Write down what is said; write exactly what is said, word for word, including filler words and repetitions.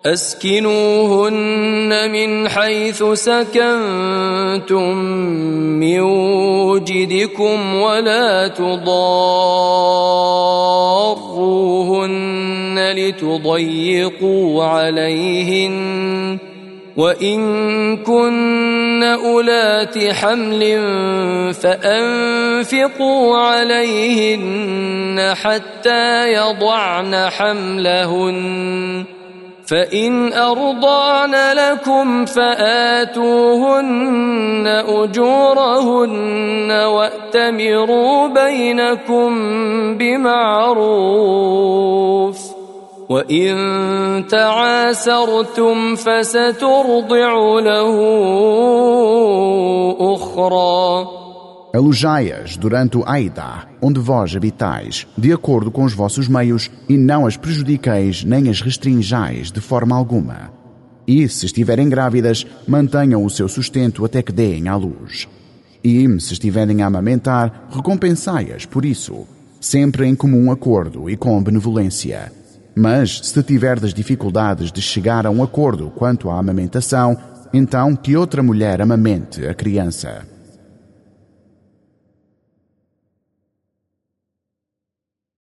أسكنوهن من حيث سكنتم من وجدكم ولا تضاروهن لتضيقوا عليهن وإن كن أولات حمل فأنفقوا عليهن حتى يضعن حملهن فإن أرضعن لكم فآتوهن أجورهن وأتمروا بينكم بمعروف وإن تعاسرتم فسترضع له أخرى. Alojai-as durante o Aidá, onde vós habitais, de acordo com os vossos meios, e não as prejudiqueis nem as restringais de forma alguma. E, se estiverem grávidas, mantenham o seu sustento até que deem à luz. E, se estiverem a amamentar, recompensai-as por isso, sempre em comum acordo e com benevolência. Mas, se tiverdes dificuldades de chegar a um acordo quanto à amamentação, então que outra mulher amamente a criança.